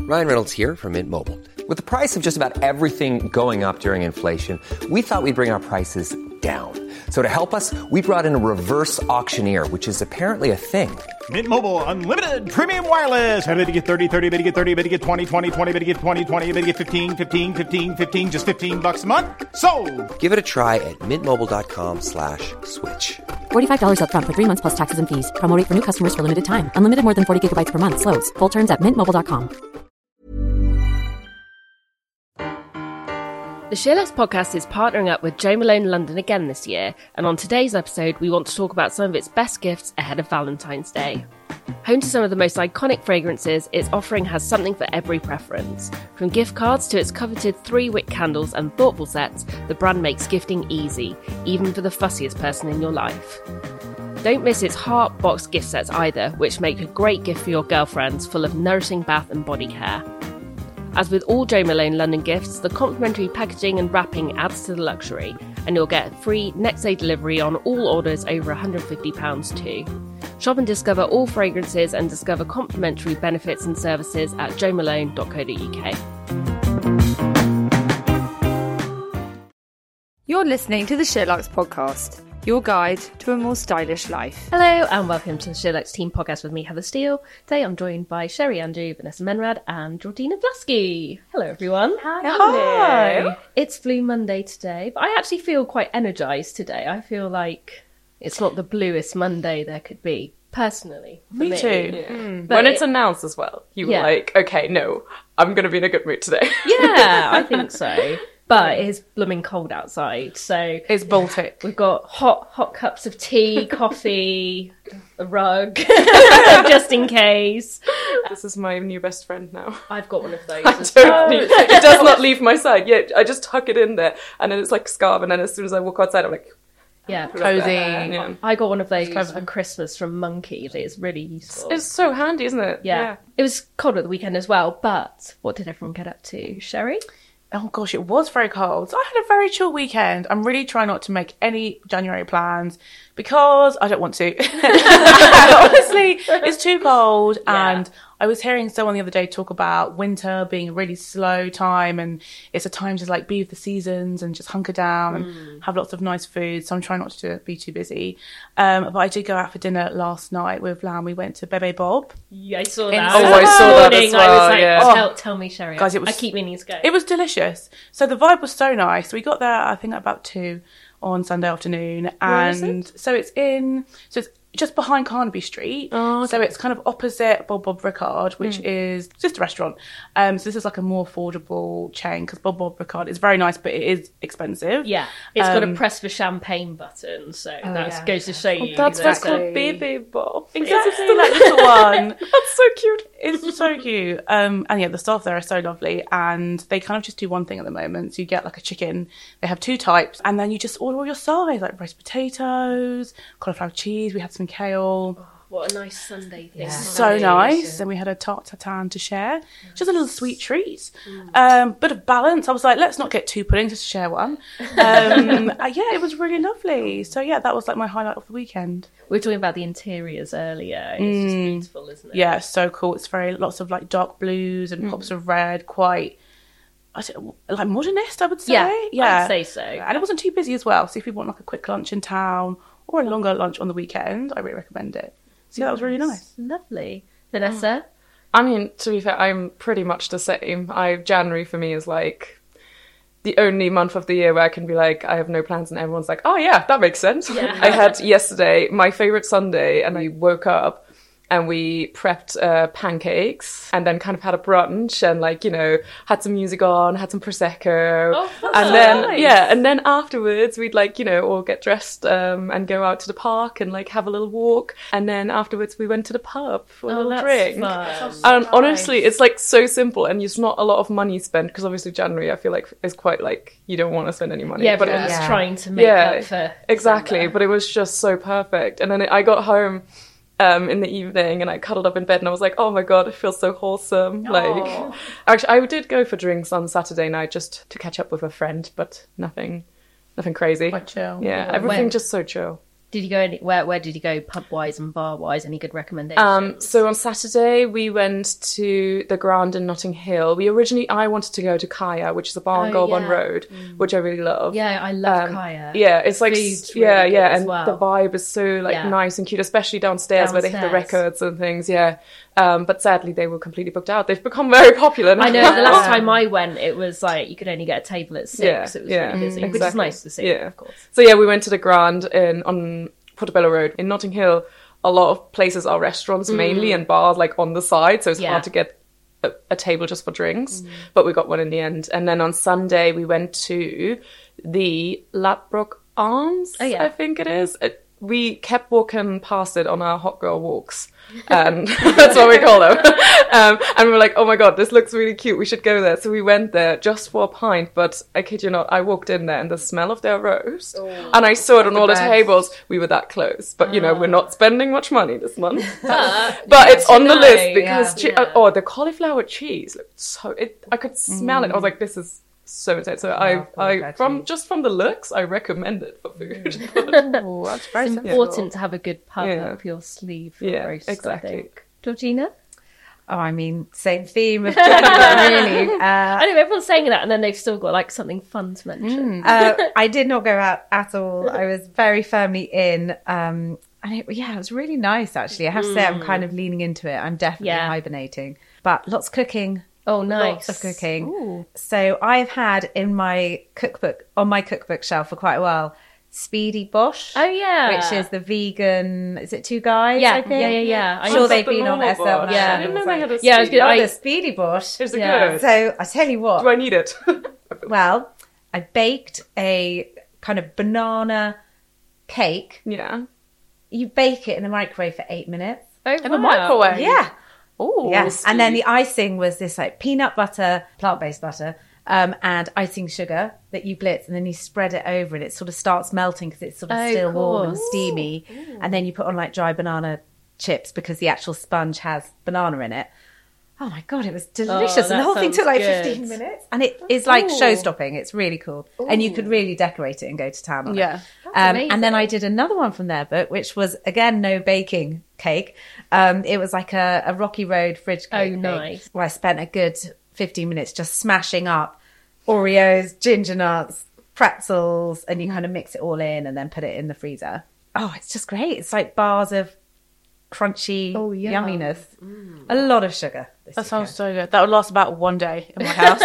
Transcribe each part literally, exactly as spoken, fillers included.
Ryan Reynolds here from Mint Mobile. With the price of just about everything going up during inflation, we thought we'd bring our prices down. So to help us, we brought in a reverse auctioneer, which is apparently a thing. Mint Mobile Unlimited Premium Wireless. How to get thirty, thirty, how to get thirty, how to get twenty, twenty, twenty, how to get twenty, twenty, how to get fifteen, fifteen, fifteen, fifteen, just fifteen bucks a month? Sold! Give it a try at mintmobile.com slash switch. forty-five dollars up front for three months plus taxes and fees. Promo rate for new customers for limited time. Unlimited more than forty gigabytes per month. Slows full terms at mint mobile dot com. The SheerLuxe podcast is partnering up with Jo Malone London again this year, and on today's episode we want to talk about some of its best gifts ahead of Valentine's Day. Home to some of the most iconic fragrances, its offering has something for every preference. From gift cards to its coveted three-wick candles and thoughtful sets, the brand makes gifting easy, even for the fussiest person in your life. Don't miss its Heart Box gift sets either, which make a great gift for your girlfriends, full of nourishing bath and body care. As with all Jo Malone London gifts, the complimentary packaging and wrapping adds to the luxury, and you'll get free next day delivery on all orders over one hundred fifty pounds too. Shop and discover all fragrances and discover complimentary benefits and services at jo malone dot co dot uk. You're listening to the SheerLuxe podcast, your guide to a more stylish life. Hello and welcome to the SheerLuxe Team Podcast with me, Heather Steele. Today I'm joined by Sherry Andrew, Vanessa Menrad and Georgina Vlasky. Hello everyone. Hi. Hi. It's Blue Monday today, but I actually feel quite energised today. I feel like it's not the bluest Monday there could be, personally. Me, me too. Yeah. Mm. When it's it, announced as well, you were yeah. like, okay, no, I'm going to be in a good mood today. Yeah, I think so. But it is blooming cold outside, so... It's Baltic. We've got hot, hot cups of tea, coffee, a rug, just in case. This is my new best friend now. I've got one of those. I don't well. need, it does not leave my side. Yeah, I just tuck it in there, and then it's like a scarf, and then as soon as I walk outside, I'm like... Yeah, cozy. Yeah. I got one of those for Christmas from Monkeys. It's really useful. It's so handy, isn't it? Yeah. yeah. It was cold at the weekend as well, but what did everyone get up to? Sherry? Oh gosh, it was very cold. So I had a very chill weekend. I'm really trying not to make any January plans because I don't want to. Honestly, it's too cold. Yeah. And I was hearing someone the other day talk about winter being a really slow time, and it's a time to like be with the seasons and just hunker down mm. and have lots of nice food. So I'm trying not to be too busy. Um, but I did go out for dinner last night with Lamb. We went to Bebe Bob. Yeah, I saw that. Oh, I saw that as well. I was like, yeah. oh, tell, tell me, Sherry. Guys, it was, I keep meaning to go. It was delicious. So the vibe was so nice. We got there, I think, at about two on Sunday afternoon. And it? so it's in... So it's just behind Carnaby Street. Oh, okay. So it's kind of opposite Bob Bob Ricard, which mm. is just a restaurant. Um, so this is like a more affordable chain because Bob Bob Ricard is very nice, but it is expensive. Yeah, it's um, got a press for champagne button, so oh, that yeah. goes to show you. Oh, that's exactly. what's called Bebe Bob. Exactly, that little one. That's so cute. It's so cute. Um, and yeah, the staff there are so lovely, and they kind of just do one thing at the moment. So you get like a chicken. They have two types, and then you just order all your sides, like roast potatoes, cauliflower cheese. We had some kale. Oh, what a nice Sunday thing. Yeah. So nice. And we had a tarte tatin to share. Just a little sweet treat. Mm. Um, bit of balance. I was like, let's not get two puddings, just share one. Um, uh, yeah, it was really lovely. So yeah, that was like my highlight of the weekend. We were talking about the interiors earlier. It's mm. just beautiful, isn't it? Yeah, it's so cool. It's very, lots of like dark blues and mm. pops of red, quite... I don't, like modernist, I would say. Yeah, yeah, I'd say so. And it wasn't too busy as well. So if you want like a quick lunch in town or a longer lunch on the weekend, I really recommend it. So yeah, that was really nice. Lovely. Vanessa? I mean, to be fair, I'm pretty much the same. I January for me is like the only month of the year where I can be like, I have no plans, and everyone's like, oh yeah, that makes sense. Yeah. I had yesterday my favourite Sunday, and I woke up and we prepped uh, pancakes and then kind of had a brunch and like, you know, had some music on, had some Prosecco. Oh, that's and so then, nice. yeah, and then afterwards we'd like, you know, all get dressed um, and go out to the park and like have a little walk. And then afterwards we went to the pub for a oh, little that's drink. Fun. And honestly, it's like so simple and there's not a lot of money spent because obviously January I feel like is quite like, you don't want to spend any money. Yeah, but it it's was, trying to make yeah, up for exactly. December. But it was just so perfect. And then I got home Um, in the evening and I cuddled up in bed and I was like, oh my god, it feels so wholesome. Aww. Like, actually I did go for drinks on Saturday night just to catch up with a friend, but nothing nothing crazy. Quite chill. Yeah, yeah. everything when, just so chill. Did you go any, where where did you go pub wise and bar wise? Any good recommendations? Um, so on Saturday we went to the Grand in Notting Hill. We originally I wanted to go to Kaya, which is a bar on Oh, Goulburn yeah. Road, mm. which I really love. Yeah, I love Um, Kaya. Yeah, it's like Food's yeah, really yeah, good as and well. the vibe is so like Yeah. nice and cute, especially downstairs, where they have the Downstairs. records and things. Yeah, um, but sadly they were completely booked out. They've become very popular now. I know the last time I went, it was like you could only get a table at six. Yeah, it was yeah, really busy, which is exactly. nice to see. Yeah, Of course. So yeah, we went to the Grand in on Portobello Road in Notting Hill. A lot of places are restaurants mainly and bars like on the side, so it's Yeah. hard to get a, a table just for drinks. But we got one in the end. And then on Sunday we went to the Ladbroke Arms. Oh, yeah. I think it is. It, we kept walking past it on our hot girl walks, and that's what we call them. Um, and we were like, oh my god, this looks really cute, we should go there. So we went there just for a pint, but I kid you not, I walked in there and the smell of their roast, and I saw it on all the best. tables. We were that close, but you know, we're not spending much money this month. But, But it's on the know, list because yeah. che- uh, oh, the cauliflower cheese looked so. It, I could smell it. I was like, this is so intense. So I, I from just from the looks, I recommend it for food. Oh, that's very It's sensible. important to have a good pub Yeah. up your sleeve for Yeah, roast, exactly. I think. Georgina? Oh, I mean, same theme of Jennifer, really. Uh, I know everyone's saying that, and then they've still got like something fun to mention. uh, I did not go out at all. I was very firmly in. Um, and it, yeah, it was really nice, actually. I have to say, I'm kind of leaning into it. I'm definitely Yeah. hibernating. But lots of cooking. Oh, nice. Lots of cooking. Ooh. So I've had in my cookbook, on my cookbook shelf for quite a while, Speedy Bosch. Oh, yeah. Which is the vegan, is it Two Guys? Yeah, I think? yeah, yeah, yeah. I'm I sure know they've the been on normal S L. Bosch. Yeah. I didn't know they had a Yeah, I was speed. gonna- Oh, I- the Speedy Bosch. Is it Yeah. good? So I tell you what. Do I need it? Well, I baked a kind of banana cake. Yeah. You bake it in the microwave for eight minutes. Oh, In the wow. microwave? Yeah. Oh, Yes. And then the icing was this like peanut butter, plant-based butter, um, and icing sugar that you blitz, and then you spread it over, and it sort of starts melting because it's sort of Oh, still warm and course. steamy. And then you put on like dry banana chips because the actual sponge has banana in it. Oh my god, it was delicious, Oh, and the that whole thing sounds took like good. fifteen minutes, and it is like show-stopping. It's really cool, and you could really decorate it and go to town on it. Yeah. Um, and then amazing. I did another one from their book, which was again no baking cake. Um, it was like a, a Rocky Road fridge Oh, cake. thing, nice. Where I spent a good fifteen minutes just smashing up Oreos, ginger nuts, pretzels, and you kind of mix it all in and then put it in the freezer. Oh, it's just great. It's like bars of crunchy Oh, yeah. yumminess. A lot of sugar. this That sounds weekend. so good. That would last about one day in my house.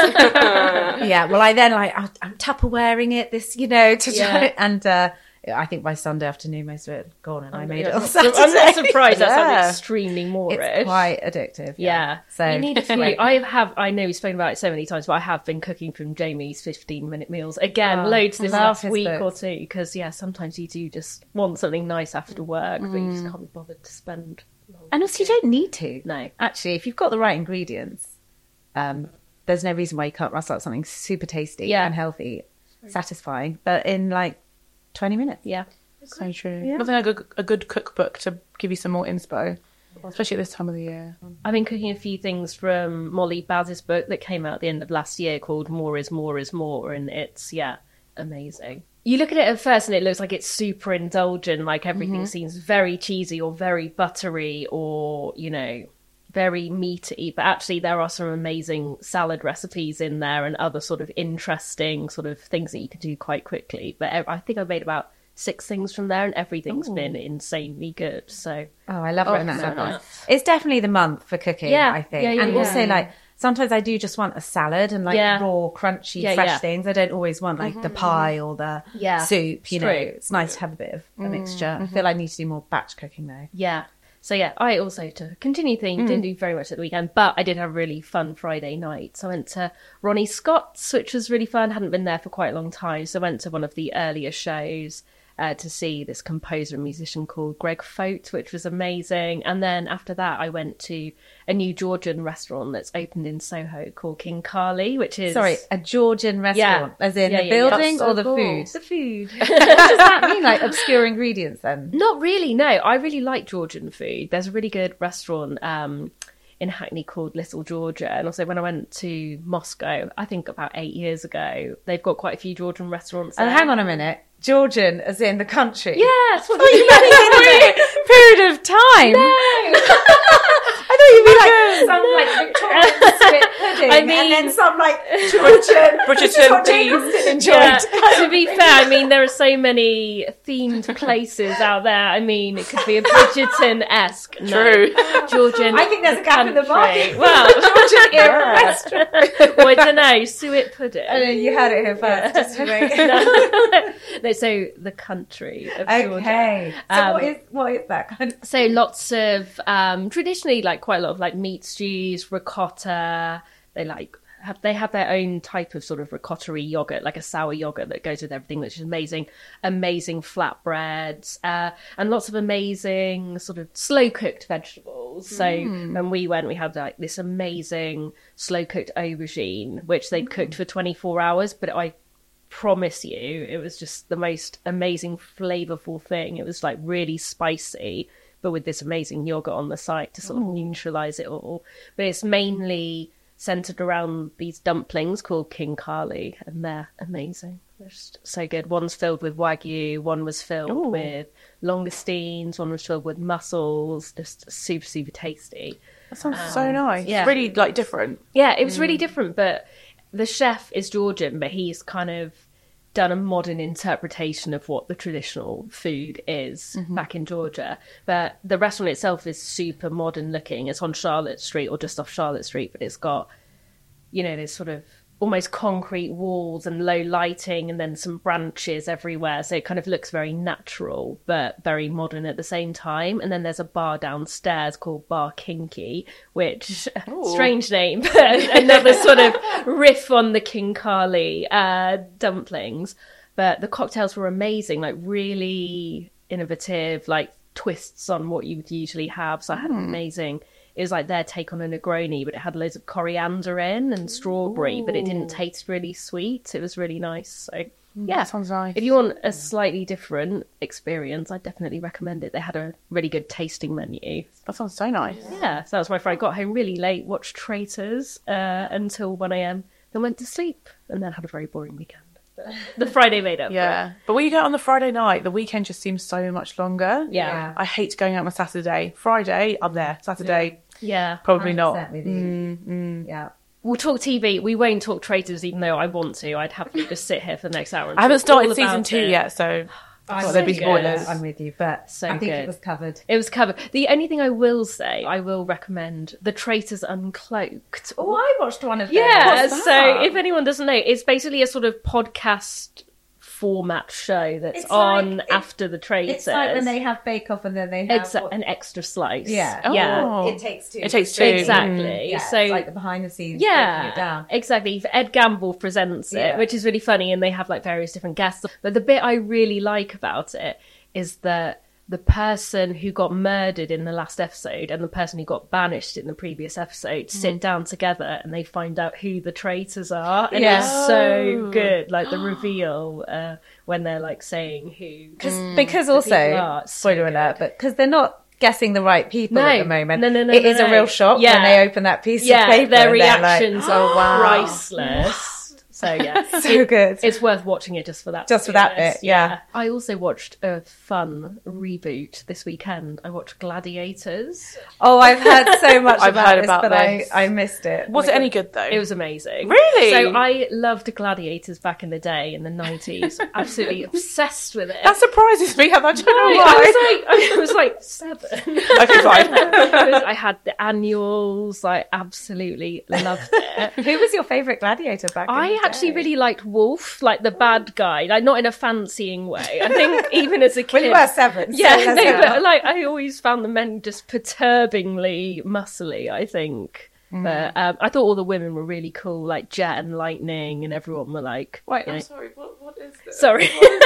Yeah, well, I then like I- I'm Tupperwaring it this, you know, to Yeah. try, and uh, I think by Sunday afternoon most of it had gone, and I made it Yeah, on I'm Saturday. I'm not surprised. That Yeah. sounds extremely Moorish. It's quite addictive. Yeah. So you need to really, I have, I know we've spoken about it so many times, but I have been cooking from Jamie's fifteen minute meals again, Oh, loads I this love last his week books. or two, because yeah, sometimes you do just want something nice after work, but you Mm. just can't be bothered to spend. long and also you don't need to. No. Actually, if you've got the right ingredients, um, there's no reason why you can't rustle out something super tasty Yeah. and healthy, satisfying, but in like twenty minutes. Yeah. So true. Yeah. Nothing like a, good- a good cookbook to give you some more inspo, especially at this time of the year. I've been cooking a few things from Molly Baz's book that came out at the end of last year called More is More is More, and it's, yeah, amazing. You look at it at first and it looks like it's super indulgent, like everything Mm-hmm. seems very cheesy or very buttery or, you know, very meaty, but actually there are some amazing salad recipes in there and other sort of interesting sort of things that you could do quite quickly. But I think I've made about six things from there and everything's been insanely good, so... Oh, I love Oh, writing that so stuff down. nice. It's definitely the month for cooking, Yeah, I think. yeah, yeah, and yeah. also, like, sometimes I do just want a salad and, like, Yeah. raw, crunchy, Yeah, fresh yeah. things. I don't always want, like, the pie or the Yeah, soup, you it's know. true. It's nice to have a bit of a mixture. I feel I need to do more batch cooking, though. Yeah. So yeah, I also, to continue thing, didn't do very much at the weekend, but I did have a really fun Friday night. So I went to Ronnie Scott's, which was really fun. Hadn't been there for quite a long time. So I went to one of the earlier shows uh, to see this composer and musician called Greg Fote, which was amazing. And then after that, I went to a new Georgian restaurant that's opened in Soho called King Carly, which is... Sorry, a Georgian restaurant, as in Yeah, the yeah, yeah. building That's so or the cool. food? The food. What does that mean, like obscure ingredients then? Not really, no. I really like Georgian food. There's a really good restaurant um, in Hackney called Little Georgia. And also when I went to Moscow, I think about eight years ago, they've got quite a few Georgian restaurants there. And hang on a minute. Georgian, as in the country. Yes. What Oh, you meant in a period of time. I thought you'd be like some like Victorian spit pudding, I mean- and then some like Georgian, Bridgerton Jane tea. Austen enjoyed. Yeah, to be fair, I mean, there are so many themed places out there. I mean, it could be a Bridgerton-esque. No, True. Georgian. I think there's a gap in the country. market. Well, Georgian era restaurant. well, I don't know. Suet pudding. I know, you had it here first, just to make. No, so the country of Georgia. Okay. So Um, what is what is that kind of? So lots of um, traditionally, like quite a lot of like meat stews, ricotta. They like have they have their own type of sort of ricotta-y yogurt, like a sour yogurt that goes with everything, which is amazing. Amazing flatbreads, uh, and lots of amazing sort of slow cooked vegetables. So when we went, we had like this amazing slow cooked aubergine, which they'd cooked for twenty-four hours, but I promise you it was just the most amazing flavorful thing. It was like really spicy, but with this amazing yogurt on the side to sort of neutralize it all. But it's mainly centered around these dumplings called King Kali, and they're amazing. They're just so good. One's filled with wagyu, one was filled Ooh. with langoustines, one was filled with mussels. Just super super tasty. That sounds so nice. yeah. Really like different. Yeah, it was really different, but the chef is Georgian, but he's kind of done a modern interpretation of what the traditional food is back in Georgia. But the restaurant itself is super modern looking. It's on Charlotte Street or just off Charlotte Street, but it's got, you know, this sort of almost concrete walls and low lighting and then some branches everywhere. So it kind of looks very natural, but very modern at the same time. And then there's a bar downstairs called Bar Kinky, which, strange name, but another sort of riff on the King Kali uh, dumplings. But the cocktails were amazing, like really innovative, like twists on what you would usually have. So I had an amazing... It was like their take on a Negroni, but it had loads of coriander in and strawberry, but it didn't taste really sweet. It was really nice. So, yeah. That sounds nice. If you want a slightly different experience, I'd definitely recommend it. They had a really good tasting menu. That sounds so nice. Yeah, so that was my Friday. Got home really late, watched Traitors uh, until one a.m, then went to sleep, and then had a very boring weekend. But the Friday made up. for it. Yeah. But when you go on the Friday night, the weekend just seems so much longer. Yeah. I hate going out on a Saturday. Friday, I'm there. Saturday, Yeah. probably one not. hundred percent with you. Yeah. We'll talk T V. We won't talk Traitors, even though I want to. I'd happily just sit here for the next hour. And I haven't talk all started season about two it. yet, so I I'm thought there'd be with you. spoilers. I'm with you, but So I think good. it was covered. It was covered. The only thing I will say, I will recommend The Traitors Uncloaked. Oh, I watched one of them. Yeah, What's so that? if anyone doesn't know, it's basically a sort of podcast format show that's It's on like- after The Traitors. It's like when they have Bake Off and then they have Exa- what- an extra slice. Yeah. Yeah. Oh. It takes two. It takes two. Exactly. Yeah, So it's like the behind the scenes. breaking it yeah, down. exactly. Ed Gamble presents it, Yeah. which is really funny, and they have like various different guests. But the bit I really like about it is that the person who got murdered in the last episode and the person who got banished in the previous episode sit down together and they find out who the traitors are, and Yeah. it's so good. Like the reveal uh, when they're like saying who. Cause, Mm. because people also, are so spoiler alert, but because they're not guessing the right people No. at the moment. No, no, no, It no, is a no. real shock Yeah. when they open that piece Yeah, of paper. their and they're like, reactions oh, are wow. priceless. So yeah, So It- good. It's worth watching it just for that. Just for to be that honest. bit, yeah. I also watched a fun reboot this weekend. I watched Gladiators. Oh, I've heard so much I've about heard this, about but this. I, I missed it. Was it any good though? It was amazing. Really? So I loved Gladiators back in the day in the nineties. Absolutely obsessed with it. That surprises me. I don't know I why. was like, I was like seven. Okay, fine. I had the annuals. I absolutely loved it. Who was your favourite gladiator back in I the actually day? really liked Wolf, like the bad guy, like not in a fancying way. I think even as a kid, Well, you were seven. so yeah, let's no, go. but like I always found the men just perturbingly muscly. I think, Mm. but um, I thought all the women were really cool, like Jet and Lightning, and everyone were like, Wait, you know- I'm sorry. What, what is this? sorry.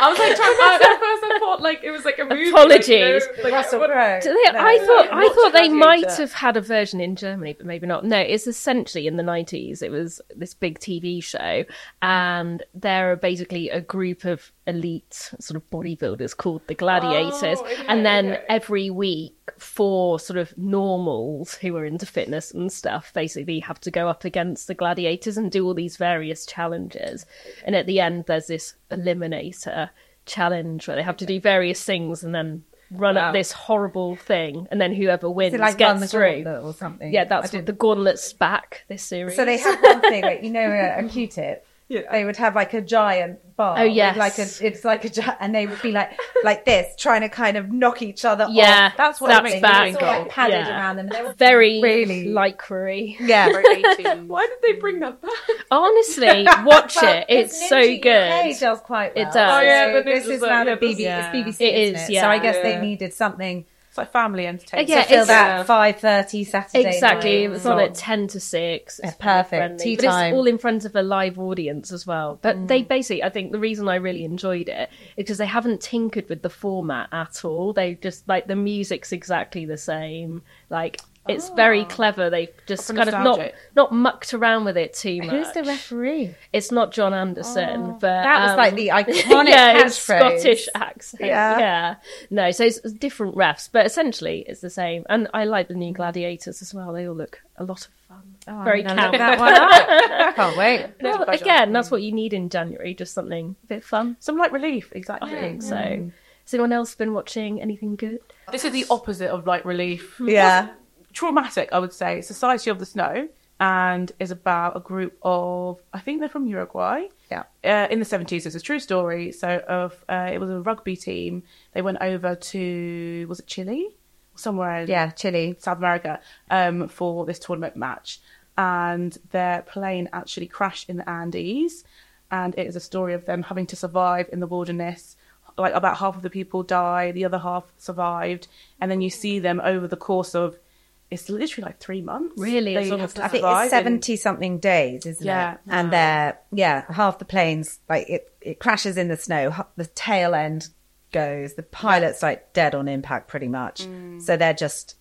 I was like, trying, I, at first I thought like it was like a movie. Apologies. Like, you know, like, Russell what- Crowe. Do they, No. I thought I Not thought they Gladiator. might have had a version in Germany, but maybe not. No, it's essentially in the nineties. It was this big T V show, and there are basically a group of elite sort of bodybuilders called the Gladiators, Oh, okay, and then okay. every week four sort of normals who are into fitness and stuff basically have to go up against the Gladiators and do all these various challenges, and at the end there's this eliminator challenge where they have to do various things and then run Wow. up this horrible thing, and then whoever wins Is it like Run the gets through. Gauntlet or something? Yeah, that's I what did- the Gauntlet's back, this series. So they have one thing, like, you know, a, a Q-tip. Yeah. They would have like a giant bar. Oh, with, yes. like a, it's like a gi- and they would be like like this, trying to kind of knock each other Yeah, off. That's what that's it makes me back. think Sort of of. like padded Yeah. around them. They were very really- lycra-y. yeah. Very eighteen. Why did they bring that back? Honestly, watch Well, it. It's Ninja so U K good. does quite well. It does. Oh, yeah, So the this Ninja's is like- now yeah, the B B, yeah. it's B B C, It isn't is, it? yeah. So I guess Yeah. they needed something It's like family entertainment. Yeah, to fill it's- that yeah. five thirty Saturday Exactly. It night was on slot. at ten to six. Yeah, It's very perfect. friendly. Tea but time. it's all in front of a live audience as well. But they basically, I think the reason I really enjoyed it is because they haven't tinkered with the format at all. They just, like, the music's exactly the same. Like, it's very clever. They've just For kind of not, nostalgic. not mucked around with it too much. Who's the referee? It's not John Anderson, but That was um, like the iconic yeah, it's catchphrase. Scottish accent. Yeah. Yeah. No, so it's different refs, but essentially it's the same. And I like the new Gladiators as well. They all look a lot of fun. Oh, Very I'm gonna camp. look that one up. Can't wait. Well, again, that's what you need in January, just something a bit fun. Some light relief, exactly. I think so. Has anyone else been watching anything good? This is the opposite of light relief. Yeah. Traumatic, I would say. Society of the Snow, and is about a group of, I think they're from Uruguay. Yeah. Uh, in the seventies, it's a true story. So, of uh, it was a rugby team. They went over to, was it Chile? Somewhere in Yeah, Chile. South America, um, for this tournament match. And their plane actually crashed in the Andes. And it is a story of them having to survive in the wilderness. Like, about half of the people die, the other half survived. And then you see them over the course of, it's literally like three months. Really? As They long have as to I think survive it's in- seventy something days, isn't Yeah. it? And they're yeah, half the planes like it, it crashes in the snow. h- The tail end goes. The pilot's like dead on impact, pretty much. So they're just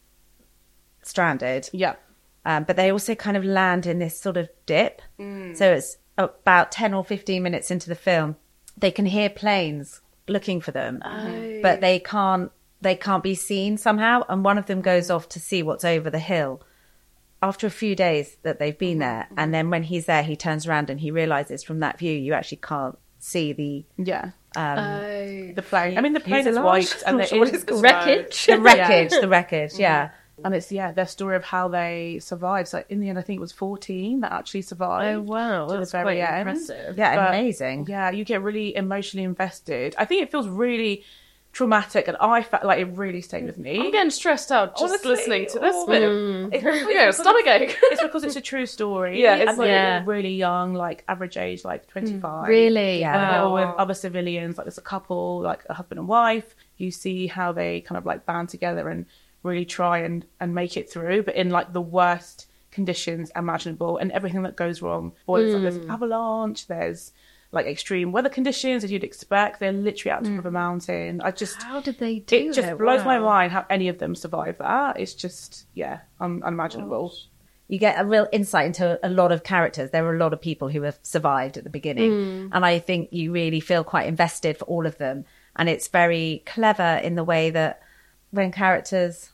stranded. Yeah. Um, but they also kind of land in this sort of dip. So it's about ten or fifteen minutes into the film. They can hear planes looking for them, but they can't. They can't be seen somehow. And one of them goes off to see what's over the hill. After a few days that they've been there, and then when he's there, he turns around and he realizes from that view you actually can't see the Yeah. um, The plane. I mean, the plane is Fuselage? white. And Not there sure what is it's called. Wreckage? the wreckage. The wreckage, yeah. And it's, yeah, their story of how they survived. So in the end, I think it was fourteen that actually survived. Oh, wow. to the That's very quite end. impressive. Yeah, But, amazing. Yeah, you get really emotionally invested. I think it feels really traumatic, and I felt like it really stayed with me. I'm getting stressed out just Honestly, listening to this oh. bit. It's Yeah, stomach ache. It's because it's a true story. Yeah, it's and they're yeah. really young, like average age, like twenty-five. Really? Yeah. And they're all Wow. with other civilians. Like there's a couple, like a husband and wife. You see how they kind of like band together and really try and and make it through, but in like the worst conditions imaginable, and everything that goes wrong. Or it's like there's an avalanche. There's like extreme weather conditions as you'd expect. They're literally out top of a mountain. I just How did they do it just blows Wow. my mind how any of them survive that. It's just yeah, un- unimaginable. You get a real insight into a lot of characters. There are a lot of people who have survived at the beginning. And I think you really feel quite invested for all of them. And it's very clever in the way that when characters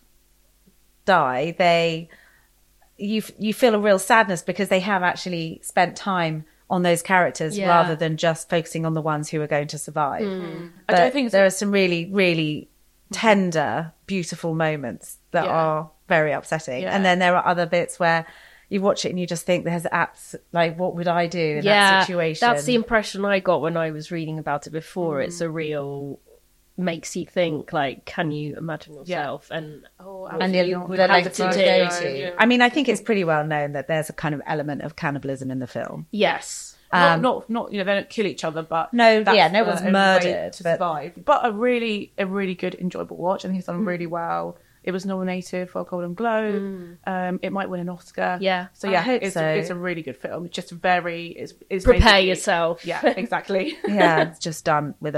die, they you you feel a real sadness because they have actually spent time on those characters Yeah. rather than just focusing on the ones who are going to survive. I But don't think it's- there are some really, really tender, beautiful moments that Yeah. are very upsetting. Yeah. And then there are other bits where you watch it and you just think there's apps like, what would I do in Yeah, that situation? that's the impression I got when I was reading about it before. It's a real makes you think, like, can you imagine yourself? And Oh, and absolutely the, not. the have length to you do. go Yeah, to. yeah. I mean, I think it's pretty well known that there's a kind of element of cannibalism in the film. yes, Um, not, not, not, you know, they don't kill each other, but No, that's yeah, no the one's only murdered, way to but- survive. But a really, a really good, enjoyable watch. I think it's done really well. It was nominated for a Golden Globe. Um, it might win an Oscar. Yeah. So I yeah, hope it's so. it's a really good film. It's just very, it's, it's prepare basically- yourself. Yeah, exactly. Yeah, it's just done with a lot of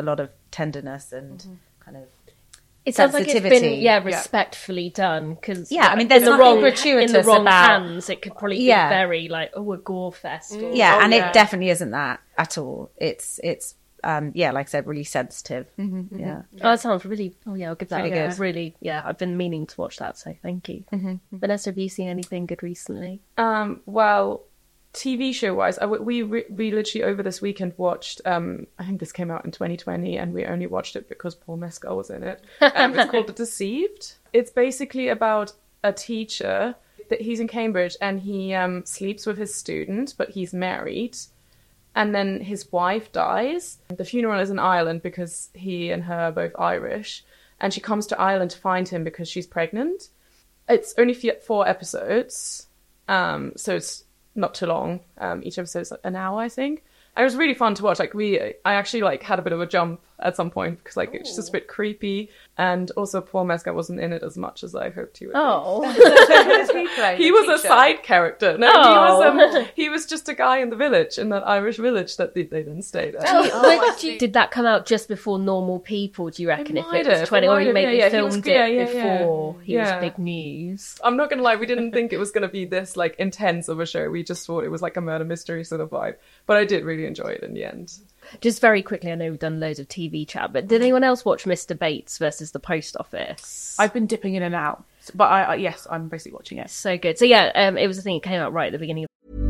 tenderness and Mm-hmm. kind of It sounds like it's sensitivity. been, yeah, respectfully done. Cause Yeah, I mean, there's in the nothing wrong, gratuitous in the wrong about- hands, it could probably Yeah. be very like, oh, a gore fest. Or, yeah, Oh, and yeah. it definitely isn't that at all. It's it's um yeah, like I said, really sensitive. Mm-hmm, Yeah. Oh, that sounds really. Oh yeah, I'll give that Really a good. Really, yeah. I've been meaning to watch that, so thank you. Mm-hmm. Vanessa, have you seen anything good recently? Um, well, T V show wise, I, we we we literally over this weekend watched. Um, I think this came out in twenty twenty, and we only watched it because Paul Mescal was in it. Um, it's called The Deceived. It's basically about a teacher that he's in Cambridge, and he um, sleeps with his student, but he's married. And then his wife dies. The funeral is in Ireland because he and her are both Irish. And she comes to Ireland to find him because she's pregnant. It's only f- four episodes, um, so it's not too long. Um, each episode is like an hour, I think. And it was really fun to watch. Like we, I actually like had a bit of a jump at some point because like it's just a bit creepy. And also Paul Mescal wasn't in it as much as I hoped he would. Oh, He was a side character. No, Oh. he was um, he was just a guy in the village, in that Irish village that they, they then stayed at. But did that come out just before Normal People? Do you reckon? If might it was have, twenty, it or might you have, maybe yeah, yeah, he was- filmed yeah, it yeah, yeah. before he Yeah. was big news? I'm not gonna lie, we didn't think it was gonna be this like intense of a show. We just thought it was like a murder mystery sort of vibe. But I did really enjoy it in the end. Just very quickly, I know we've done loads of T V chat, but did anyone else watch Mister Bates versus the Post Office? I've been dipping in and out, but I, I yes, I'm basically watching it. So good. So yeah, um, it was a thing that came out right at the beginning of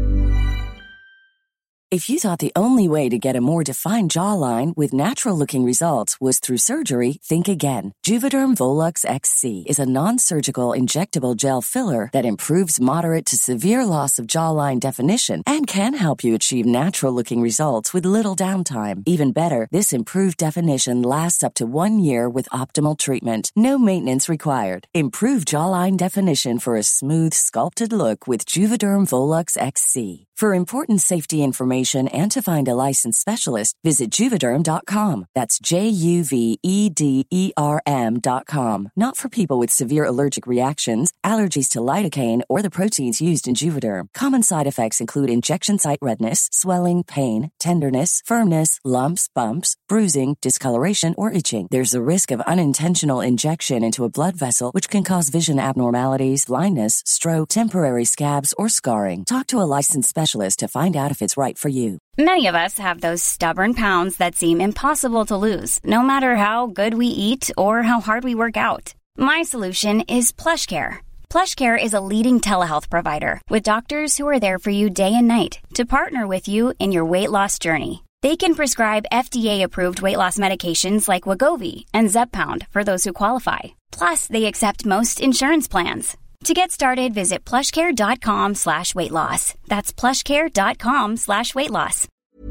If you thought the only way to get a more defined jawline with natural-looking results was through surgery, think again. Juvederm Volux X C is a non-surgical injectable gel filler that improves moderate to severe loss of jawline definition and can help you achieve natural-looking results with little downtime. Even better, this improved definition lasts up to one year with optimal treatment. No maintenance required. Improve jawline definition for a smooth, sculpted look with Juvederm Volux X C. For important safety information and to find a licensed specialist, visit Juvederm dot com. That's J U V E D E R M dot com. Not for people with severe allergic reactions, allergies to lidocaine, or the proteins used in Juvederm. Common side effects include injection site redness, swelling, pain, tenderness, firmness, lumps, bumps, bruising, discoloration, or itching. There's a risk of unintentional injection into a blood vessel, which can cause vision abnormalities, blindness, stroke, temporary scabs, or scarring. Talk to a licensed specialist to find out if it's right for you. Many of us have those stubborn pounds that seem impossible to lose, no matter how good we eat or how hard we work out. My solution is PlushCare. PlushCare is a leading telehealth provider with doctors who are there for you day and night to partner with you in your weight loss journey. They can prescribe F D A-approved weight loss medications like Wegovy and Zepbound for those who qualify. Plus, they accept most insurance plans. To get started, visit plushcare.com slash weight loss. That's plushcare.com slash weight loss.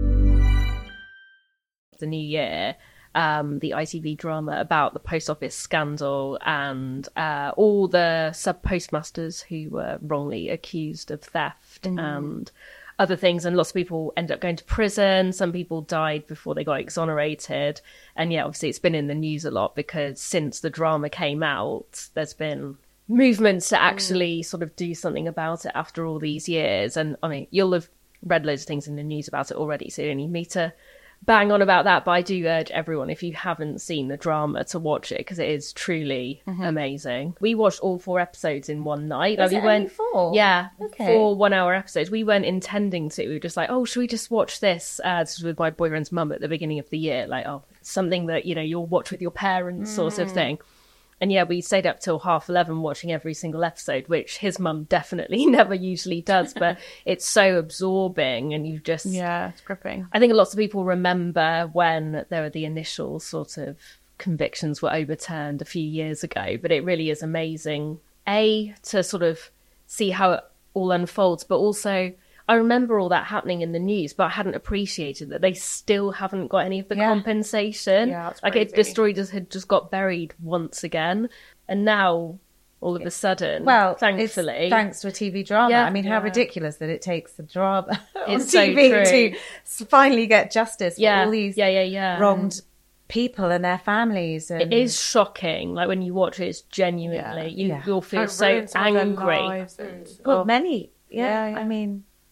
the new year, um, the I T V drama about the post office scandal and uh, all the sub postmasters who were wrongly accused of theft and other things, and lots of people ended up going to prison. Some people died before they got exonerated, and yeah, obviously it's been in the news a lot because since the drama came out, there's been movements to actually sort of do something about it after all these years. And I mean, you'll have read loads of things in the news about it already, so you don't need me to bang on about that, but I do urge everyone, if you haven't seen the drama, to watch it because it is truly amazing. We watched all four episodes in one night. Was Like, it we only went four? Yeah, Okay. four one-hour episodes. We weren't intending to. We were just like, oh, should we just watch this? Uh, this was with my boyfriend's mum at the beginning of the year. Like, oh, something that, you know, you'll watch with your parents, sort of thing. And yeah, we stayed up till half eleven watching every single episode, which his mum definitely never usually does. But it's so absorbing, and you just Yeah, it's gripping. I think lots of people remember when there were the initial sort of convictions were overturned a few years ago, but it really is amazing, A, to sort of see how it all unfolds, but also I remember all that happening in the news, but I hadn't appreciated that they still haven't got any of the Yeah. compensation. Yeah, it's like it, the crazy. story just had just got buried once again, and now all of a sudden, Well, thankfully, it's thanks to a T V drama. Yeah. I mean, how ridiculous that it takes the drama on It's so T V true. to s- finally get justice for yeah, all these yeah, yeah, yeah, wronged people and their families. And It is shocking. Like when you watch it, it's genuinely Yeah. you, Yeah. you'll How feel it so ruins some of their angry. lives and- well, oh. many. Yeah, Yeah, yeah. I mean,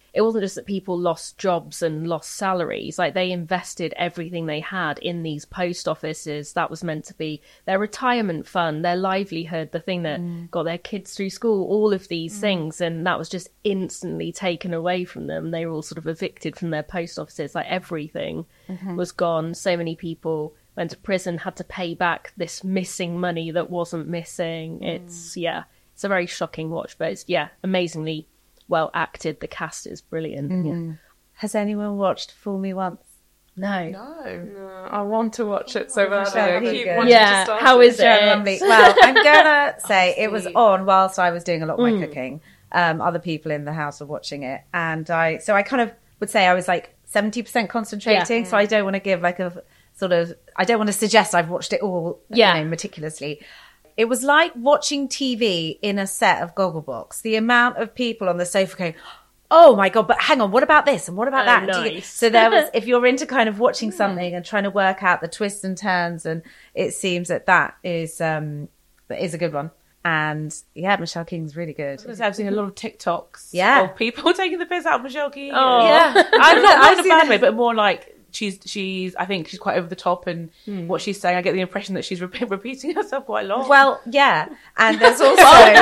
it wasn't just that people lost jobs and lost salaries. Like, they invested everything they had in these post offices. That was meant to be their retirement fund, their livelihood, the thing that mm. got their kids through school, all of these mm. things. And that was just instantly taken away from them. They were all sort of evicted from their post offices. Like, everything mm-hmm. was gone. So many people went to prison, had to pay back this missing money that wasn't missing. Mm. It's, yeah, it's a very shocking watch, but it's, yeah, amazingly well acted. The cast is brilliant. Mm-hmm. Yeah. Has anyone watched Fool Me Once? No. No. no. I want to watch it so badly. I keep good. wanting yeah. to start How is it? Lovely. Well, I'm gonna say it was on whilst I was doing a lot of my mm. cooking. Um, other people in the house were watching it, and I so I kind of would say I was like seventy percent concentrating. Yeah. So I don't want to give like a sort of I don't want to suggest I've watched it all, yeah. you know, meticulously. It was like watching T V in a set of Gogglebox. The amount of people on the sofa going, oh my God, but hang on, what about this? And what about oh, that? Nice. So there was, if you're into kind of watching something and trying to work out the twists and turns, and it seems that that is, um, that is a good one. And yeah, Michelle King's really good. I've seen a lot of TikToks yeah. of people taking the piss out of Michelle King. Oh, yeah. I'm not, not in a bad way, but more like, She's, she's, I think she's quite over the top, and mm. what she's saying, I get the impression that she's re- repeating herself quite a lot. Well, yeah. And there's also,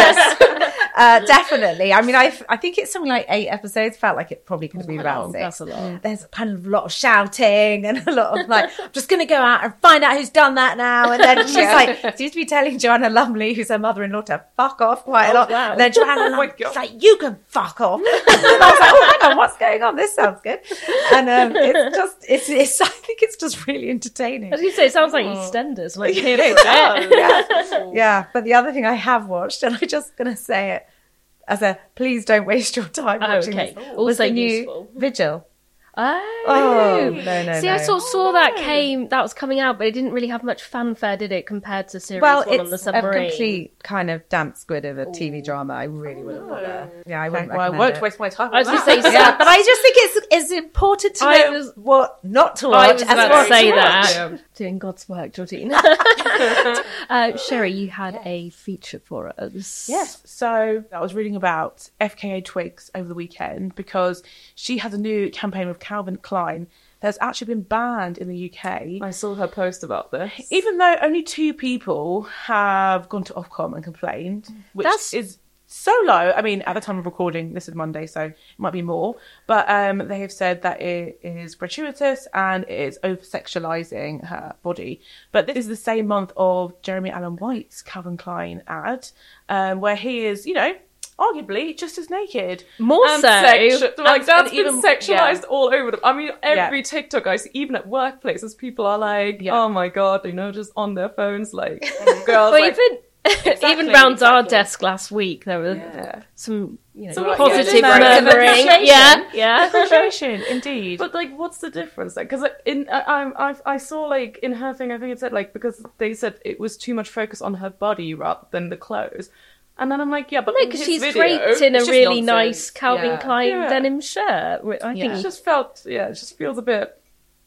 uh, definitely, I mean, I I think it's something like eight episodes, felt like it probably could have been about six. That's a lot. There's kind of a lot of shouting and a lot of like, I'm just going to go out and find out who's done that now. And then she's yeah. like, seems to be telling Joanna Lumley, who's her mother-in-law, to fuck off quite a lot. Oh, wow. And then Joanna Lumley's like, you can fuck off. And I was like, oh, hang on, what's going on? This sounds good. And um, it's just, it's, it's, I think it's just really entertaining. As you say, it sounds like EastEnders. Like, yeah, it does. yeah. yeah, but the other thing I have watched, and I'm just going to say it as a please don't waste your time oh, watching okay. this, also was the new useful. Vigil. Oh, oh no, no, See, no. I sort of saw that came, that was coming out, but it didn't really have much fanfare, did it, compared to series well, one on the it's submarine? a complete kind of damp squid of a T V drama. I really wouldn't bother. Yeah, I wouldn't well, I recommend won't it. waste my time. I was on going to that. say, Yeah, but I just think it's it's important to I know was- what not to I watch. was as about what to say watch. that. Yeah. Doing God's work, Georgine. uh, Sherry, you had a feature for us. Yes. So I was reading about F K A Twigs over the weekend because she has a new campaign with Calvin Klein that's actually been banned in the U K. I saw her post about this. Even though only two people have gone to Ofcom and complained, which That's- is so low. I mean, at the time of recording, this is Monday, so it might be more. But um, they have said that it is gratuitous and it is over-sexualising her body. But this is the same month of Jeremy Allen White's Calvin Klein ad, um, where he is, you know, arguably just as naked. More And so. sexu- like, and- that's and been even- sexualized yeah. all over them. I mean, every Yeah. TikTok I see, even at workplaces, people are like, Yeah. oh my God, you know, just on their phones, like, girls, Well, like, even, Exactly, even round our exactly. desk last week, there were yeah. some, you know, So what- positive yeah, murmuring. appreciation. Yeah, yeah. Appreciation, indeed. But like, what's the difference? Like, because in I, I I saw like in her thing, I think it said like because they said it was too much focus on her body rather than the clothes, and then I'm like, yeah, but No, in because his she's video, draped in a it's just really nonsense. nice Calvin Yeah. Klein Yeah. denim shirt. which I think Yeah. It just felt, yeah, it just feels a bit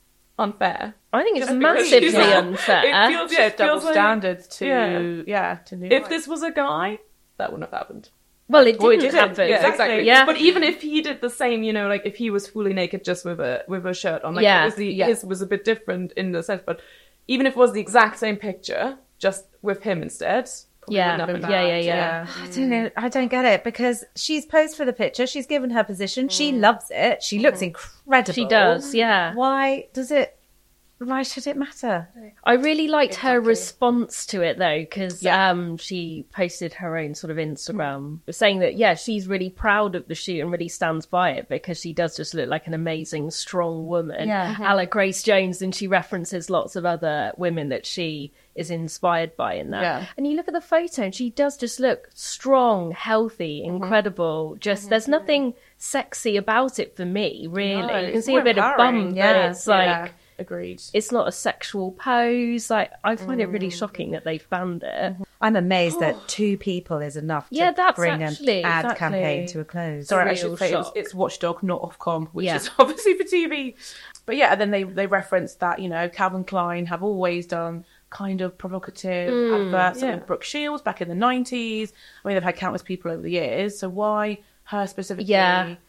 unfair. I think it's Just because massively she's like- unfair. It feels, yeah, it double feels like- standards to Yeah. yeah, to new If heights. this was a guy, that wouldn't have happened. well, it didn't Well, it didn't. happen. Yeah, Exactly. exactly. Yeah. But even if he did the same, you know, like if he was fully naked just with a with a shirt on, like Yeah, obviously yeah. his was a bit different in the sense. But even if it was the exact same picture, just with him instead, probably Yeah, wouldn't have been yeah, bad. yeah, yeah. I don't know. I don't get it because she's posed for the picture. She's given her position. She loves it. She looks incredible. She does, yeah. Why does it? Why should it matter? I really liked her response to it though, because Yeah. um, she posted her own sort of Instagram saying that, yeah, she's really proud of the shoot and really stands by it because she does just look like an amazing, strong woman. Yeah. A la Grace Jones, and she references lots of other women that she is inspired by in that. Yeah. And you look at the photo and she does just look strong, healthy, incredible. Just, there's nothing sexy about it for me, really. No, you can it's see more a bit of empowering. bum, Yeah, but it's like... Yeah, agreed. It's not a sexual pose. Like, I find it really shocking that they've banned it. I'm amazed that two people is enough to Yeah, that's bring actually- an ad exactly. campaign to a close. Sorry, I real should say it was, shock. it's Watchdog, not Ofcom, which Yeah. is obviously for T V. But yeah, and then they they referenced that, you know, Calvin Klein have always done kind of provocative adverts yeah. with Brooke Shields back in the nineties. I mean, they've had countless people over the years, so why her specifically? Yeah.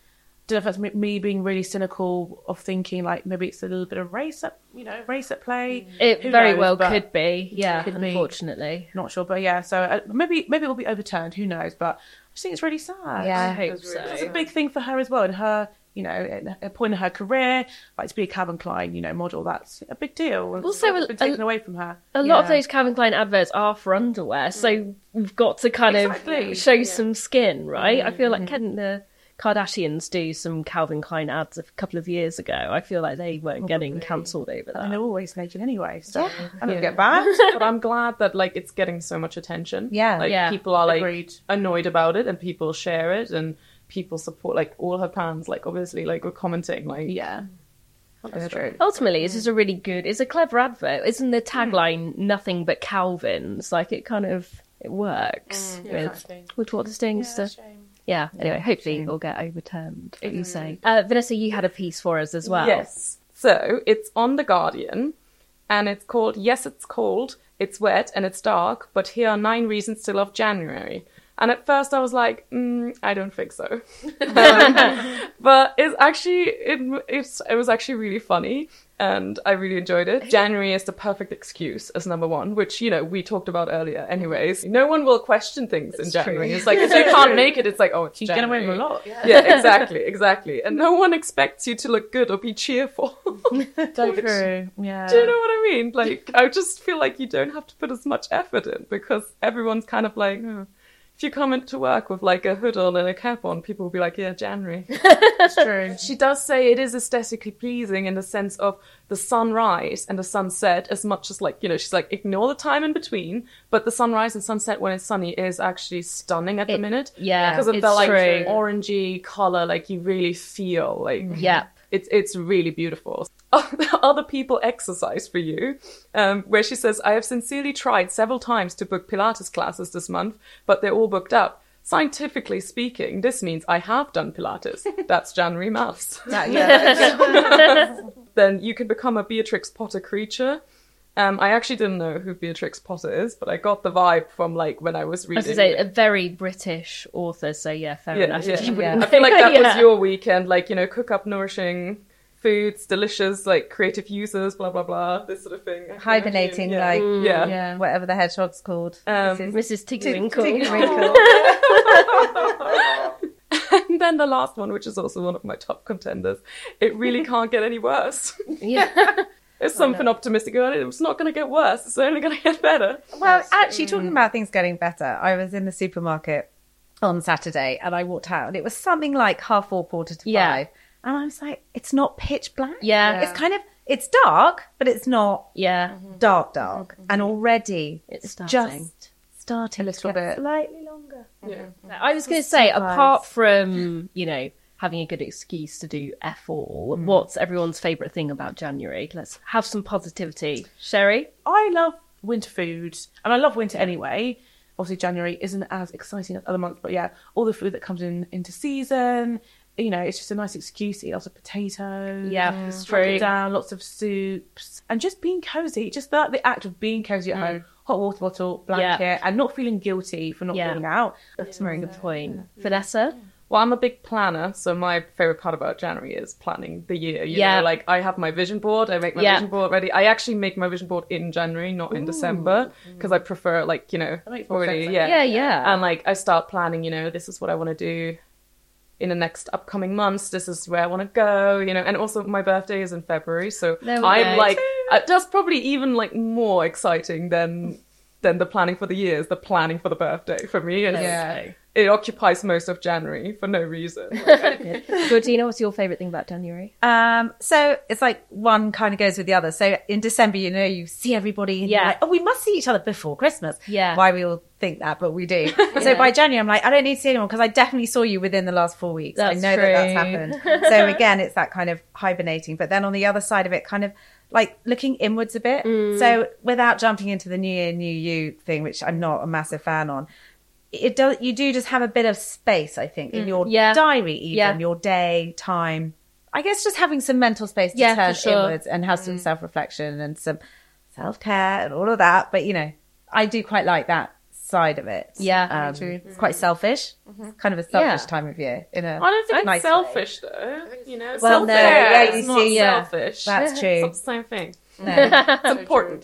don't know if that's me- me being really cynical of thinking like maybe it's a little bit of race at, you know, race at play. It Who very knows, well but could be. Yeah, could be. unfortunately. Not sure, but yeah. So uh, maybe maybe it will be overturned. Who knows? But I just think it's really sad. Yeah. I hope It's so. a big thing for her as well. And her, you know, at a point in her career, like to be a Calvin Klein, you know, model, that's a big deal. And Also, it's a- been taken a- away from her. A lot of Yeah. those Calvin Klein adverts are for underwear, so we've got to kind Exactly. of show some skin, right? I feel like can the Kardashians do some Calvin Klein ads a couple of years ago? I feel like they weren't getting cancelled over I mean, that. they're always naked anyway, so I don't Yeah. get bad. But I'm glad that like it's getting so much attention. Yeah. like Yeah. people are like Agreed. annoyed about it, and people share it, and people support. Like all her fans, like obviously, like were commenting, like Yeah. That's true. Ultimately, it's just a really good, it's a clever advert. Isn't the tagline nothing but Calvin's? Like it kind of, it works with, exactly. with what it's doing. so, Shame. yeah, anyway, hopefully it'll get overturned, what you say. Uh, Vanessa, you had a piece for us as well. Yes. So it's on The Guardian, and it's called "Yes, It's Cold, It's Wet, and It's Dark, but Here Are Nine Reasons to Love January." And at first I was like, mm, I don't think so. um, but it's actually, it, it's, it was actually really funny, and I really enjoyed it. January is the perfect excuse as number one, which, you know, we talked about earlier anyways. No one will question things in January. It's like, if you can't make it, it's like, oh, it's You get away January. with a lot. Yeah. Yeah, exactly, exactly. And no one expects you to look good or be cheerful. So true. Yeah. Do you know what I mean? Like, I just feel like you don't have to put as much effort in, because everyone's kind of like, oh. If you come into work with like a hood on and a cap on, people will be like, yeah, January. That's true. She does say it is aesthetically pleasing in the sense of the sunrise and the sunset, as much as like, you know, she's like, ignore the time in between, but the sunrise and sunset when it's sunny is actually stunning at the It- minute. yeah, Because of it's the like true. orangey color, like you really feel like, Yeah. it's it's really beautiful. Other people exercise for you, um, where she says, I have sincerely tried several times to book Pilates classes this month, but they're all booked up. Scientifically speaking, this means I have done Pilates. That's January maths. Then you can become a Beatrix Potter creature. Um, I actually didn't know who Beatrix Potter is, but I got the vibe from like when I was I was reading. going to say, it. a very British author, so yeah, fair Yeah, enough. yeah, You yeah. wouldn't I feel like that know. was Yeah. your weekend, like, you know, cook up nourishing foods, delicious, like creative users, blah blah blah, this sort of thing. I can Hibernating, imagine, yeah. like yeah. Yeah. whatever the hedgehog's called. Um, This is- Missus Tiggerwinkle. Tiggerwinkle. And then the last one, which is also one of my top contenders, it really can't get any worse. Yeah. There's something optimistic about it. It's not going to get worse. It's only going to get better. Well, actually, talking about things getting better, I was in the supermarket on Saturday and I walked out and it was something like half four, quarter to Yeah. five. And I was like, it's not pitch black. Yeah. It's kind of, it's dark, but it's not Yeah. dark, dark. And already It's it's, starting. just starting A little to get bit. slightly longer. I was going to say, surprise. apart from, you know, having a good excuse to do F all, what's everyone's favourite thing about January? Let's have some positivity. Sherry? I love winter foods, and I love winter anyway. Obviously, January isn't as exciting as other months, but yeah, all the food that comes in into season. You know, it's just a nice excuse to eat lots of potatoes. Yeah, it's strip true. it down, lots of soups, and just being cozy. Just the, the act of being cozy at home, hot water bottle, blanket, and not feeling guilty for not Yeah. going out. That's a very good point. Vanessa? Well, I'm a big planner, so my favorite part about January is planning the year. You Yeah. know, like I have my vision board, I make my Yeah. vision board ready. I actually make my vision board in January, not in December, because I prefer, like, you know, makes more already, sense, yeah. Yeah, yeah. And like I start planning, you know, this is what I want to do in the next upcoming months. This is where I want to go, you know. And also my birthday is in February, so There we I'm go. like, uh, that's probably even like more exciting than than the planning for the year is the planning for the birthday for me. It's, Yeah. It occupies most of January for no reason. Georgina, what's your favourite thing about January? Um, so it's like one kind of goes with the other. So in December, you know, you see everybody and Yeah. you're like, oh, we must see each other before Christmas. Yeah. Why we all think that, but we do. So by January, I'm like, I don't need to see anyone because I definitely saw you within the last four weeks. That's I know that that's true. happened. So again, it's that kind of hibernating. But then on the other side of it, kind of like looking inwards a bit. Mm. So without jumping into the new year, new you thing, which I'm not a massive fan on, it does, you do just have a bit of space, I think, in your Mm. Yeah. diary, even Yeah. your day, time. I guess just having some mental space to Yeah, turn for sure. inwards and have some self-reflection and some self-care and all of that. But, you know, I do quite like that side of it. Yeah, um, me too. It's quite selfish. It's kind of a selfish Yeah. time of year. In a I don't think nice it's selfish though. You know, Well, no, self-care yeah, you is not see, yeah. selfish. That's It's true. not the same thing. No. It's important.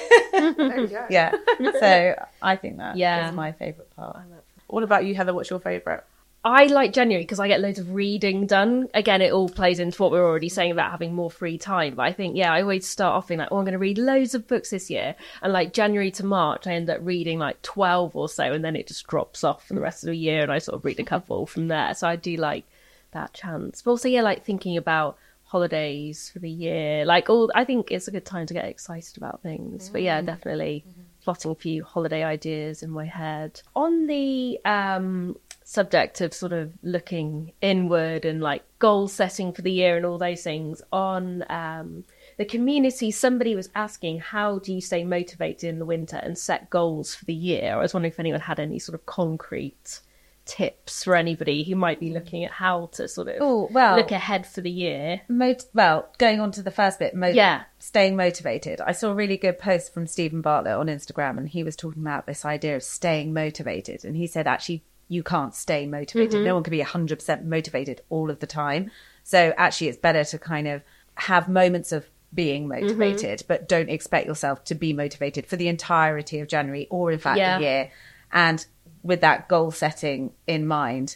Yeah. So I think that Yeah. is my favourite part. What about you, Heather? What's your favourite? I like January because I get loads of reading done. Again, it all plays into what we were already saying about having more free time. But I think, yeah, I always start off being like, oh, I'm going to read loads of books this year. And like January to March, I end up reading like twelve or so. And then it just drops off for the rest of the year. And I sort of read a couple from there. So I do like that chance. But also, yeah, like thinking about holidays for the year. Like, all, I think it's a good time to get excited about things. But yeah, definitely plotting a few holiday ideas in my head. On the um, subject of sort of looking inward and like goal setting for the year and all those things, on um, the community, somebody was asking, how do you stay motivated in the winter and set goals for the year? I was wondering if anyone had any sort of concrete tips for anybody who might be looking at how to sort of Oh, well, look ahead for the year. Mot- well, going on to the first bit, mo- Yeah. staying motivated. I saw a really good post from Stephen Bartlett on Instagram, and he was talking about this idea of staying motivated. And he said, actually, you can't stay motivated. No one can be one hundred percent motivated all of the time. So actually, it's better to kind of have moments of being motivated, but don't expect yourself to be motivated for the entirety of January or, in fact, Yeah. the year. And with that goal setting in mind,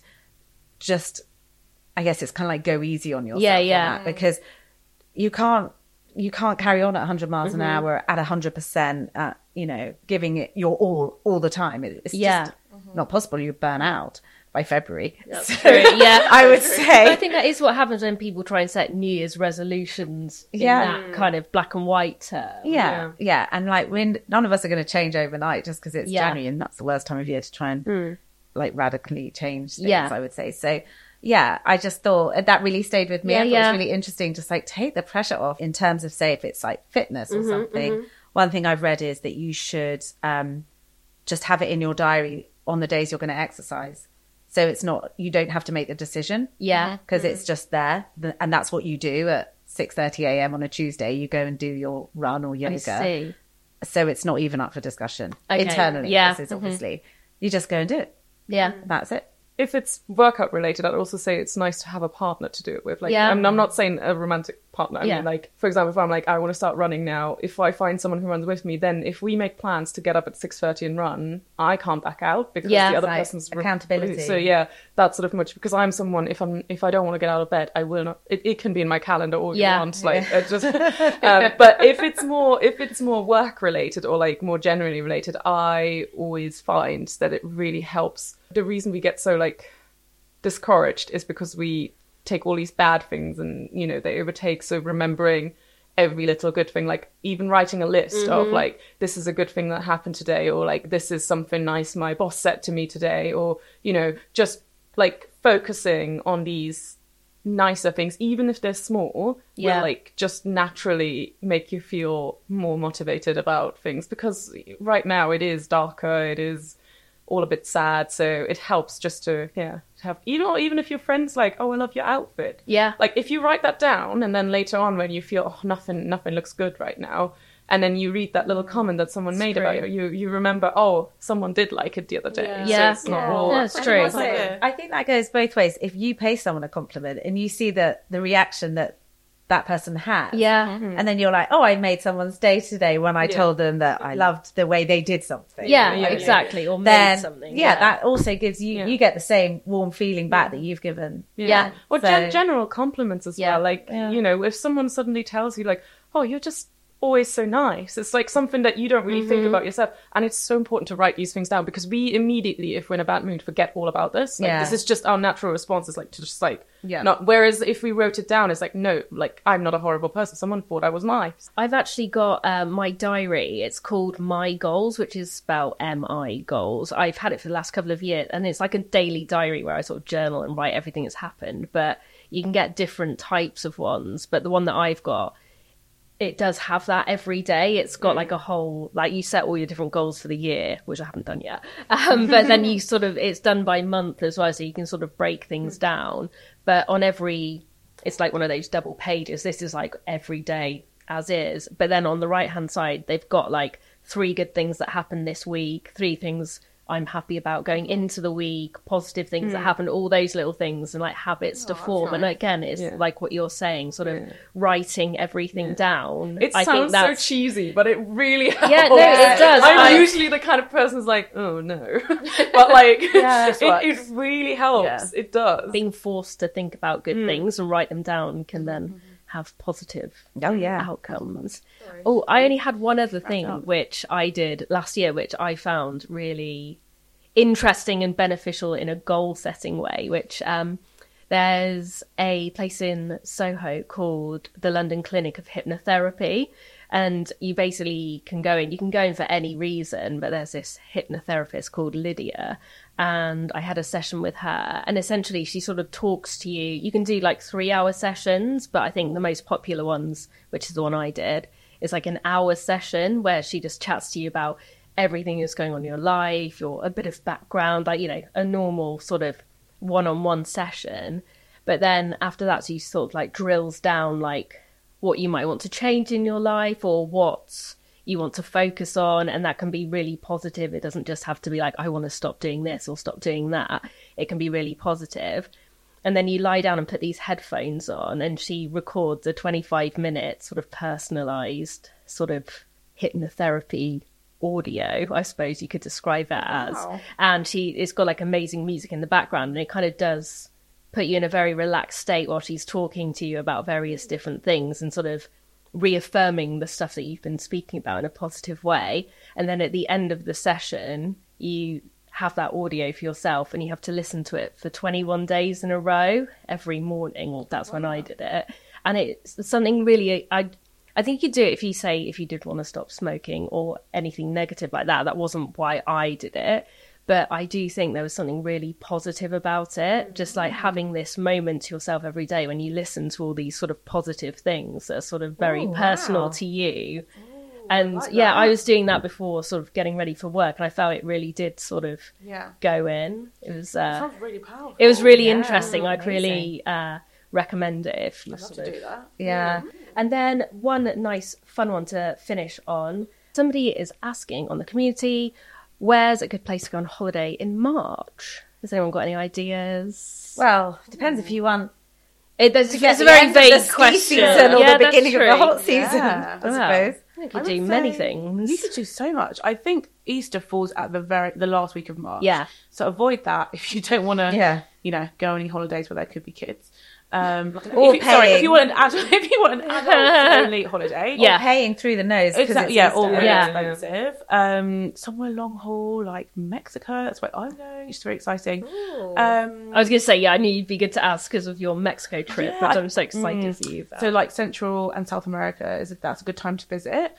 just, I guess it's kind of like go easy on yourself. Yeah, on yeah. that, because you can't you can't carry on at one hundred miles an hour at one hundred percent, uh, you know, giving it your all all the time. It- It's Yeah. just not possible. You burn out by February. So, Yeah, I would say. I think that is what happens when people try and set New Year's resolutions in Yeah. that kind of black and white term. Yeah, yeah, and like when none of us are going to change overnight just because it's Yeah. January, and that's the worst time of year to try and like radically change things. Yeah. I would say so. Yeah, I just thought that really stayed with me. Yeah, I thought yeah. it was really interesting, just like take the pressure off in terms of, say, if it's like fitness or something. One thing I've read is that you should um, just have it in your diary on the days you're going to exercise. So it's not, you don't have to make the decision. Yeah. Because it's just there. The- And that's what you do at six thirty a.m. on a Tuesday. You go and do your run or yoga. I see. So it's not even up for discussion. Okay. Internally, Yeah. this is obviously. You just go and do it. Yeah. That's it. If it's workout related, I'd also say it's nice to have a partner to do it with. Like, Yeah. I'm, I'm not saying a romantic partner. I Yeah. mean, like, for example, if I'm like, I want to start running now, if I find someone who runs with me, then if we make plans to get up at six thirty and run, I can't back out because Yeah. the other Right. person's re- Accountability. So yeah, that's sort of much, because I'm someone, if I'm if I don't want to get out of bed, I will not. It, it can be in my calendar all you Yeah. want. Like, it just. um, but if it's more if it's more work related or like more generally related, I always find that it really helps. The reason we get so like discouraged is because we take all these bad things and, you know, they overtake. So remembering every little good thing, like even writing a list of like, this is a good thing that happened today, or like, this is something nice my boss said to me today, or, you know, just like focusing on these nicer things, even if they're small, Yeah. will like just naturally make you feel more motivated about things, because right now it is darker, it is all a bit sad, so it helps just to yeah have, you know, even if your friend's like, oh, I love your outfit, Yeah. like if you write that down and then later on when you feel, oh, nothing nothing looks good right now, and then you read that little comment that someone made about you, you you remember, oh, someone did like it the other day. Yeah. So Yeah. it's not Yeah. all That's true. That's like it. I think that goes both ways. If you pay someone a compliment and you see the, the reaction that that person has, Yeah. and then you're like, oh, I made someone's day today when I Yeah. told them that I loved the way they did something. Yeah, yeah, exactly. Or made Then, something. yeah, that also gives you, Yeah. you get the same warm feeling back that you've given. Yeah. Or So- gen- general compliments as Yeah. well. Like, Yeah. you know, if someone suddenly tells you, like, oh, you're just always so nice, it's like something that you don't really think about yourself. And it's so important to write these things down, because we immediately, if we're in a bad mood, forget all about this. Like, Yeah. this is just our natural response, is like to just like, Yeah. not. Whereas if we wrote it down, it's like, no, like, I'm not a horrible person. Someone thought I was nice. I've actually got um, my diary. It's called My Goals, which is spelled M I Goals. I've had it for the last couple of years, and it's like a daily diary where I sort of journal and write everything that's happened. But you can get different types of ones. But the one that I've got, it does have that every day. It's got like a whole, like you set all your different goals for the year, which I haven't done yet. Um, but then you sort of, it's done by month as well, so you can sort of break things down. But on every, it's like one of those double pages. This is like every day as is. But then on the right hand side, they've got like three good things that happened this week, three things I'm happy about going into the week, positive things Mm. that happen, all those little things and like habits to form. And again, it's Yeah. like what you're saying, sort of Yeah. writing everything down. It I sounds think that's so cheesy, but it really helps. Yeah, no, it does. I'm I- usually the kind of person who's like, oh no. But like, Yeah, it, it really helps. It does. being forced to think about good things and write them down can then have positive Oh, yeah. outcomes. Oh, I only had one other thing which I did last year, which I found really interesting and beneficial in a goal setting way, which um, there's a place in Soho called the London Clinic of Hypnotherapy. And you basically can go in, you can go in for any reason, but there's this hypnotherapist called Lydia. And I had a session with her. And essentially she sort of talks to you. You can do like three hour sessions, but I think the most popular ones, which is the one I did, is like an hour session where she just chats to you about everything that's going on in your life, your a bit of background, like, you know, a normal sort of one-on-one session. But then after that, she sort of like drills down like what you might want to change in your life or what you want to focus on. And that can be really positive. It doesn't just have to be like, I want to stop doing this or stop doing that. It can be really positive. And then you lie down and put these headphones on and she records a twenty-five minute sort of personalized sort of hypnotherapy audio, I suppose you could describe it as. And she, it's got like amazing music in the background and it kind of does put you in a very relaxed state while she's talking to you about various different things and sort of reaffirming the stuff that you've been speaking about in a positive way. And then at the end of the session, you have that audio for yourself and you have to listen to it for twenty-one days in a row every morning. Well, that's when I did it. And it's something really, I I think you could do it if you say, if you did want to stop smoking or anything negative like that. That wasn't why I did it. But I do think there was something really positive about it, just like having this moment to yourself every day when you listen to all these sort of positive things that are sort of very Ooh, personal wow. to you. And I yeah, I was doing that before sort of getting ready for work and I felt it really did sort of Yeah. go in. It was uh, Sounds really powerful. it was really Yeah, interesting. I'd amazing. really uh, recommend it if you I'd love sort to of do that. Yeah. and then one nice fun one to finish on. Somebody is asking on the community, where's a good place to go on holiday in March? Has anyone got any ideas? Well, depends if you want It, there's, to get it's the a very end of the vague ski question. season or Yeah, the that's beginning of the true. hot season, Yeah. I Wow. suppose. You I could would do say many things. You could do so much. I think Easter falls at the very the last week of March. Yeah. So avoid that if you don't want to. Yeah. You know, go on any holidays where there could be kids. Um, Or if you, sorry, if paying. you want an adult, if you want an adult only holiday. Yeah. Or paying through the nose because Exactly. it's Yeah, Easter. all really Yeah. expensive. Um, somewhere long haul like Mexico. That's where I'm going. It's very exciting. Um, I was going to say, yeah, I knew you'd be good to ask because of your Mexico trip, Yeah, but I- I'm so excited mm. for you. about. So like Central and South America is that's a good time to visit.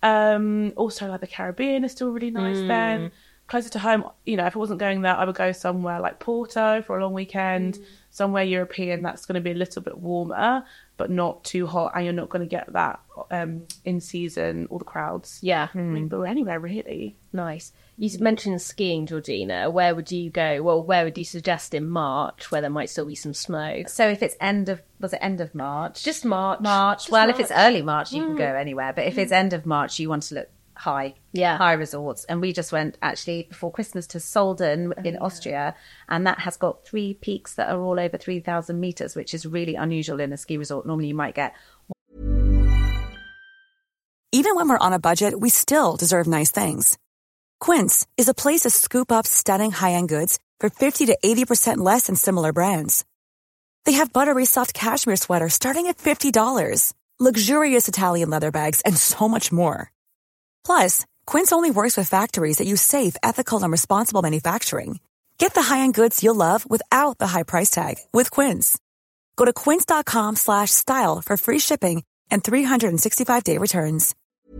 Um, also like the Caribbean is still really nice then. Closer to home, you know, if I wasn't going there, I would go somewhere like Porto for a long weekend, somewhere European that's going to be a little bit warmer, but not too hot, and you're not going to get that um, in season, all the crowds. Yeah, I mean, but anywhere really. nice. You mentioned skiing, Georgina. Where would you go? Well, where would you suggest in March where there might still be some snow? So if it's end of, was it end of March? Just March. March. Just well, March. if it's early March, you can go anywhere. But if it's end of March, you want to look high. Yeah. High resorts. And we just went actually before Christmas to Solden in Austria. And that has got three peaks that are all over three thousand meters, which is really unusual in a ski resort. Normally you might get Even when we're on a budget, we still deserve nice things. Quince is a place to scoop up stunning high-end goods for fifty to eighty percent less than similar brands. They have buttery soft cashmere sweaters starting at fifty dollars, luxurious Italian leather bags, and so much more. Plus, Quince only works with factories that use safe, ethical, and responsible manufacturing. Get the high-end goods you'll love without the high price tag with Quince. Go to quince.com slash style for free shipping and three sixty-five day returns.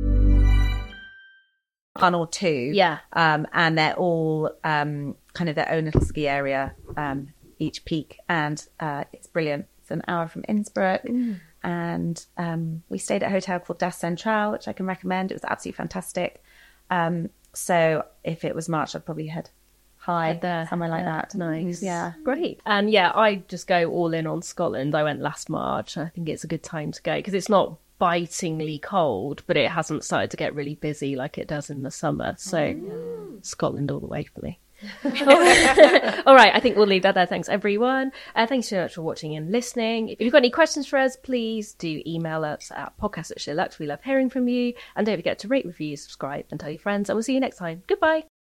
one or two. Yeah. Um, and they're all um, kind of their own little ski area, um, each peak. And uh, it's brilliant. It's an hour from Innsbruck. Mm. And um, we stayed at a hotel called Das Central, which I can recommend. It was absolutely fantastic. Um, so if it was March, I'd probably head high Head there. somewhere like Yeah, that. nice. Yeah. Great. And yeah, I just go all in on Scotland. I went last March. I think it's a good time to go because it's not bitingly cold, but it hasn't started to get really busy like it does in the summer. So Scotland all the way for me. All right, I think we'll leave that there. Thanks, everyone. Uh, thanks so much for watching and listening. If you've got any questions for us, please do email us at podcast at SheerLuxe. We love hearing from you. And don't forget to rate, review, subscribe, and tell your friends. And we'll see you next time. Goodbye.